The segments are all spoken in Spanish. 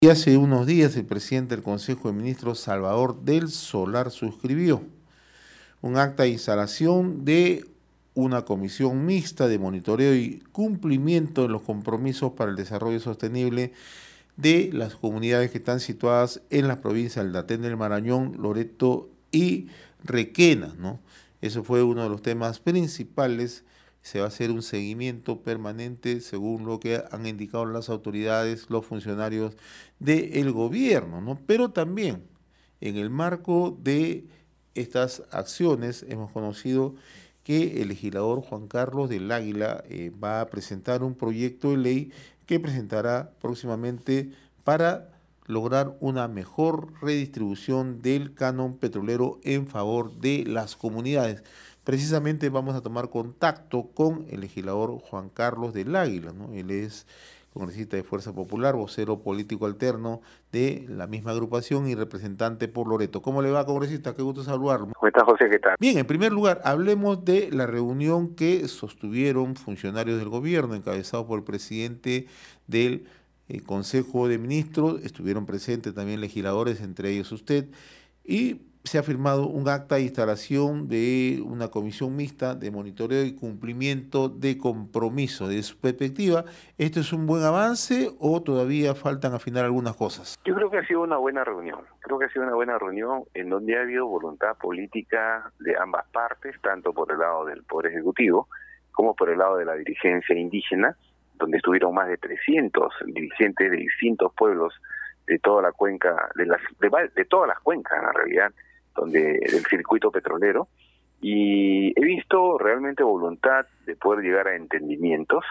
Y hace unos días el presidente del Consejo de Ministros, Salvador del Solar, suscribió un acta de instalación de una comisión mixta de monitoreo y cumplimiento de los compromisos para el desarrollo sostenible de las comunidades que están situadas en las provincias del Datén del Marañón, Loreto y Requena, ¿no? Eso fue uno de los temas principales. Se va a hacer un seguimiento permanente según lo que han indicado las autoridades, los funcionarios del gobierno, ¿no? Pero también en el marco de estas acciones hemos conocido que el legislador Juan Carlos del Águila va a presentar un proyecto de ley que presentará próximamente para lograr una mejor redistribución del canon petrolero en favor de las comunidades. Precisamente vamos a tomar contacto con el legislador Juan Carlos del Águila, ¿no? Él es congresista de Fuerza Popular, vocero político alterno de la misma agrupación y representante por Loreto. ¿Cómo le va, congresista? Qué gusto saludarlo. ¿Cómo está, José? ¿Qué tal? Bien, en primer lugar, hablemos de la reunión que sostuvieron funcionarios del gobierno, encabezados por el presidente del Consejo de Ministros. Estuvieron presentes también legisladores, entre ellos usted, y se ha firmado un acta de instalación de una comisión mixta de monitoreo y cumplimiento de compromiso. De su perspectiva, ¿esto es un buen avance o todavía faltan afinar algunas cosas? Yo creo que ha sido una buena reunión. Creo que ha sido una buena reunión en donde ha habido voluntad política de ambas partes, tanto por el lado del Poder Ejecutivo como por el lado de la dirigencia indígena, donde estuvieron más de 300 dirigentes de distintos pueblos de toda la cuenca, de todas las cuencas en la realidad, del circuito petrolero, y he visto realmente voluntad de poder llegar a entendimientos.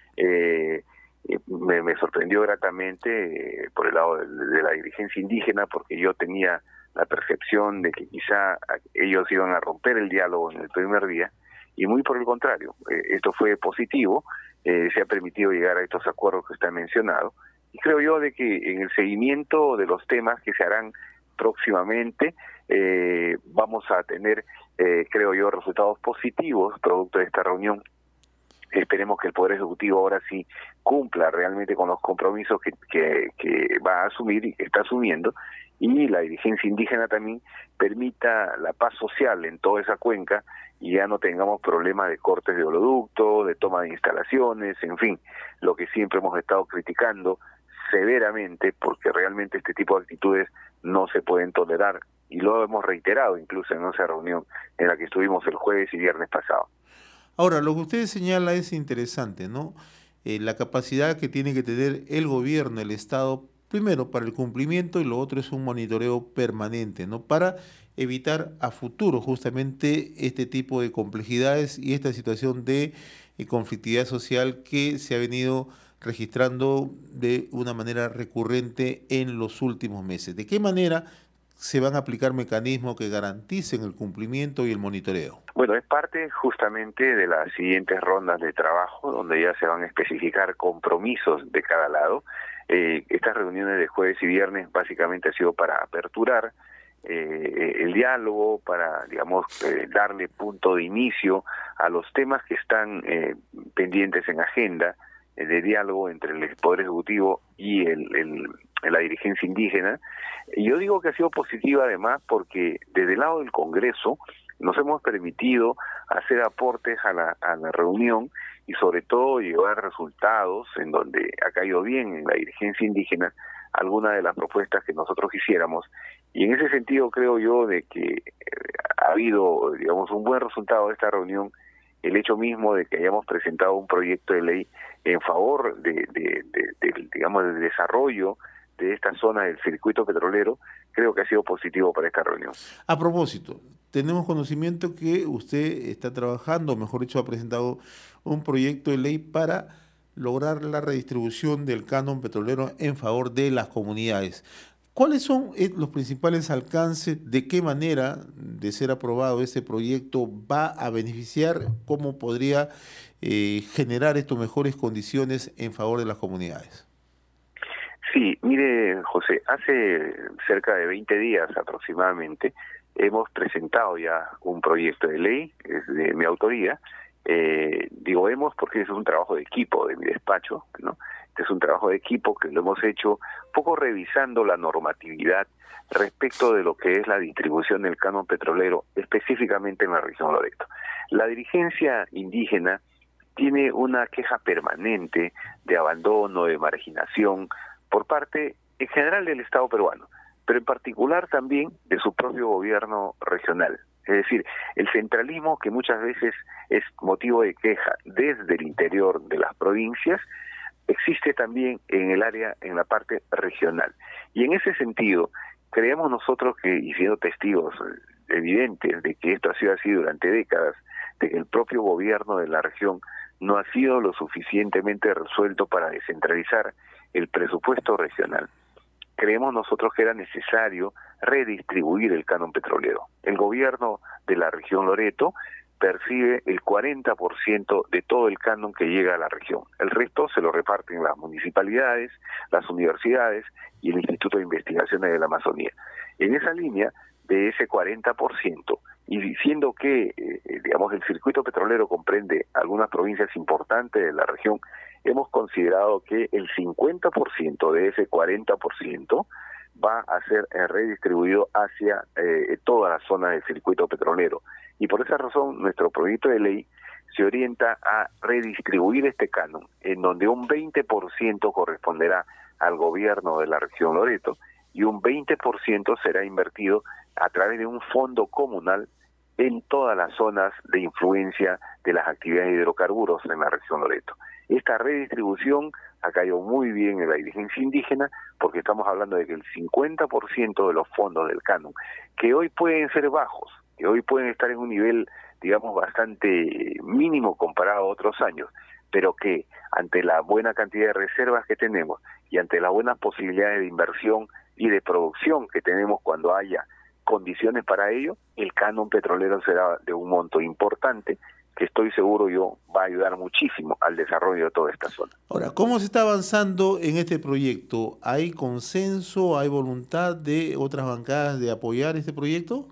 Me sorprendió gratamente por el lado de la dirigencia indígena, porque yo tenía la percepción de que quizá ellos iban a romper el diálogo en el primer día, y muy por el contrario, esto fue positivo. Se ha permitido llegar a estos acuerdos que usted ha mencionado, y creo yo de que en el seguimiento de los temas que se harán próximamente vamos a tener, creo yo, resultados positivos producto de esta reunión. Esperemos que el Poder Ejecutivo ahora sí cumpla realmente con los compromisos que va a asumir y que está asumiendo, y la dirigencia indígena también permita la paz social en toda esa cuenca y ya no tengamos problemas de cortes de oleoducto, de toma de instalaciones, en fin, lo que siempre hemos estado criticando severamente, porque realmente este tipo de actitudes no se pueden tolerar, y lo hemos reiterado incluso en esa reunión en la que estuvimos el jueves y viernes pasado. Ahora, lo que usted señala es interesante, ¿no? La capacidad que tiene que tener el gobierno, el Estado, primero para el cumplimiento, y lo otro es un monitoreo permanente, ¿no? Para evitar a futuro justamente este tipo de complejidades y esta situación de conflictividad social que se ha venido registrando de una manera recurrente en los últimos meses. ¿De qué manera se van a aplicar mecanismos que garanticen el cumplimiento y el monitoreo? Bueno, es parte justamente de las siguientes rondas de trabajo, donde ya se van a especificar compromisos de cada lado. Estas reuniones de jueves y viernes básicamente ha sido para aperturar el diálogo, para, digamos, darle punto de inicio a los temas que están pendientes en agenda de diálogo entre el Poder Ejecutivo y la dirigencia indígena. Y yo digo que ha sido positiva además porque desde el lado del Congreso nos hemos permitido hacer aportes a la reunión y sobre todo llevar resultados en donde ha caído bien en la dirigencia indígena algunas de las propuestas que nosotros hiciéramos, y en ese sentido creo yo de que ha habido, digamos, un buen resultado de esta reunión. El hecho mismo de que hayamos presentado un proyecto de ley en favor digamos, del desarrollo de esta zona del circuito petrolero, creo que ha sido positivo para esta reunión. A propósito, tenemos conocimiento que usted está trabajando, o mejor dicho, ha presentado un proyecto de ley para lograr la redistribución del canon petrolero en favor de las comunidades. ¿Cuáles son los principales alcances? ¿De qué manera, de ser aprobado este proyecto, va a beneficiar? ¿Cómo podría generar estas mejores condiciones en favor de las comunidades? Sí, mire, José, hace cerca de 20 días aproximadamente hemos presentado ya un proyecto de ley, es de mi autoría. Digo hemos porque es un trabajo de equipo de mi despacho, ¿no? Este es un trabajo de equipo que lo hemos hecho un poco revisando la normatividad respecto de lo que es la distribución del canon petrolero, específicamente en la región Loreto. La dirigencia indígena tiene una queja permanente de abandono, de marginación, por parte en general del Estado peruano, pero en particular también de su propio gobierno regional. Es decir, el centralismo que muchas veces es motivo de queja desde el interior de las provincias, existe también en el área, en la parte regional. Y en ese sentido, creemos nosotros que, y siendo testigos evidentes de que esto ha sido así durante décadas, de que el propio gobierno de la región no ha sido lo suficientemente resuelto para descentralizar el presupuesto regional. Creemos nosotros que era necesario redistribuir el canon petrolero. El gobierno de la región Loreto percibe el 40% de todo el canon que llega a la región. El resto se lo reparten las municipalidades, las universidades y el Instituto de Investigaciones de la Amazonía. En esa línea, de ese 40%, y diciendo que, digamos, el circuito petrolero comprende algunas provincias importantes de la región, hemos considerado que el 50% de ese 40% va a ser redistribuido hacia toda la zona del circuito petrolero. Y por esa razón, nuestro proyecto de ley se orienta a redistribuir este canon, en donde un 20% corresponderá al gobierno de la región Loreto y un 20% será invertido a través de un fondo comunal en todas las zonas de influencia de las actividades de hidrocarburos en la región Loreto. Esta redistribución ha caído muy bien en la dirigencia indígena porque estamos hablando de que el 50% de los fondos del canon, que hoy pueden ser bajos, que hoy pueden estar en un nivel, digamos, bastante mínimo comparado a otros años, pero que ante la buena cantidad de reservas que tenemos y ante las buenas posibilidades de inversión y de producción que tenemos cuando haya condiciones para ello, el canon petrolero será de un monto importante que estoy seguro yo va a ayudar muchísimo al desarrollo de toda esta zona. Ahora, ¿cómo se está avanzando en este proyecto? ¿Hay consenso, hay voluntad de otras bancadas de apoyar este proyecto?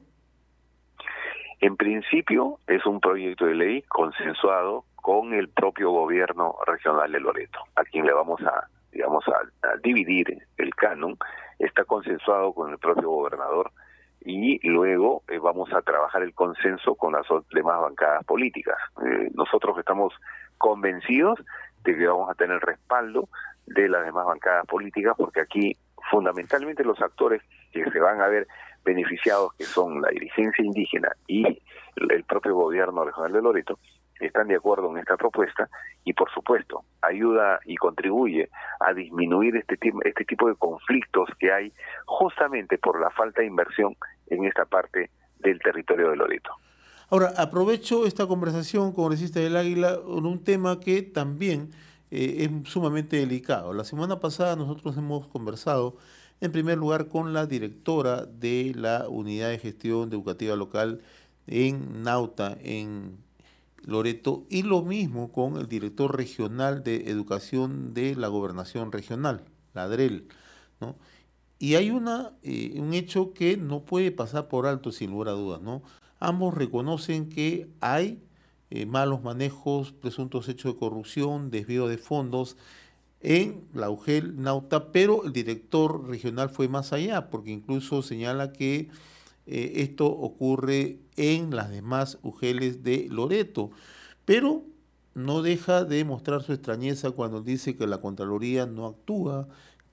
En principio es un proyecto de ley consensuado con el propio gobierno regional de Loreto, a quien le vamos a, digamos, a dividir el canon. Está consensuado con el propio gobernador y luego vamos a trabajar el consenso con las demás bancadas políticas. Nosotros estamos convencidos de que vamos a tener respaldo de las demás bancadas políticas, porque aquí fundamentalmente los actores que se van a ver beneficiados, que son la dirigencia indígena y el propio gobierno regional de Loreto, están de acuerdo en esta propuesta y, por supuesto, ayuda y contribuye a disminuir este tipo de conflictos que hay justamente por la falta de inversión en esta parte del territorio de Loreto. Ahora, aprovecho esta conversación, congresista del Águila, en un tema que también es sumamente delicado. La semana pasada nosotros hemos conversado, en primer lugar, con la directora de la Unidad de Gestión Educativa Local en Nauta, en Loreto, y lo mismo con el director regional de educación de la gobernación regional, la DREL, ¿no? Y hay un hecho que no puede pasar por alto sin lugar a dudas, ¿no? Ambos reconocen que hay malos manejos, presuntos hechos de corrupción, desvío de fondos en la UGEL Nauta, pero el director regional fue más allá, porque incluso señala que esto ocurre en las demás UGELes de Loreto, pero no deja de mostrar su extrañeza cuando dice que la Contraloría no actúa,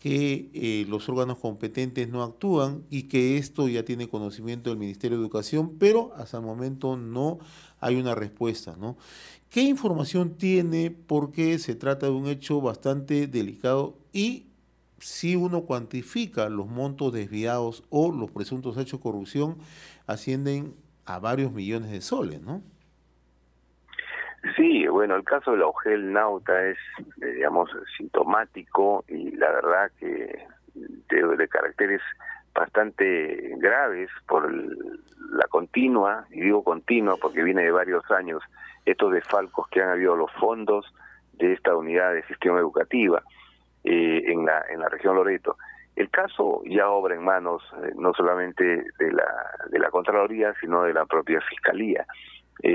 que los órganos competentes no actúan y que esto ya tiene conocimiento del Ministerio de Educación, pero hasta el momento no hay una respuesta, ¿no? ¿Qué información tiene? Porque se trata de un hecho bastante delicado y si uno cuantifica los montos desviados o los presuntos hechos de corrupción, ascienden a varios millones de soles, ¿no? Sí, bueno, el caso de la UGEL Nauta es, digamos, sintomático y la verdad que de caracteres bastante graves por la continua, y digo continua porque viene de varios años, estos desfalcos que han habido los fondos de esta unidad de gestión educativa en la región Loreto. El caso ya obra en manos no solamente de la Contraloría, sino de la propia Fiscalía.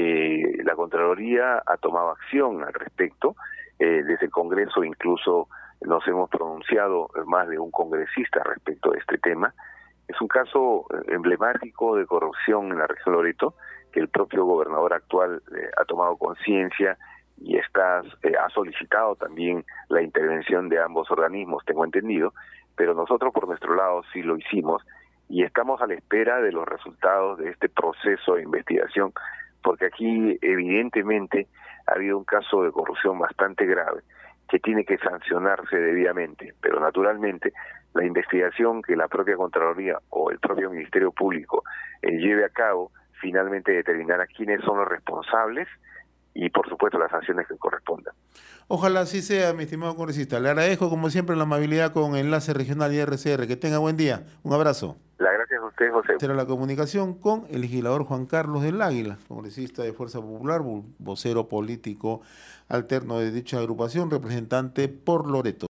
La Contraloría ha tomado acción al respecto, desde el Congreso incluso nos hemos pronunciado más de un congresista respecto a este tema. Es un caso emblemático de corrupción en la región Loreto, que el propio gobernador actual ha tomado conciencia y ha solicitado también la intervención de ambos organismos, tengo entendido, pero nosotros por nuestro lado sí lo hicimos y estamos a la espera de los resultados de este proceso de investigación, porque aquí evidentemente ha habido un caso de corrupción bastante grave que tiene que sancionarse debidamente, pero naturalmente la investigación que la propia Contraloría o el propio Ministerio Público lleve a cabo finalmente determinará quiénes son los responsables y por supuesto las sanciones que correspondan. Ojalá así sea, mi estimado congresista. Le agradezco como siempre la amabilidad con Enlace Regional y RCR. Que tenga buen día. Un abrazo. Las gracias a usted, José. Será la comunicación con el legislador Juan Carlos del Águila, congresista de Fuerza Popular, vocero político alterno de dicha agrupación, representante por Loreto.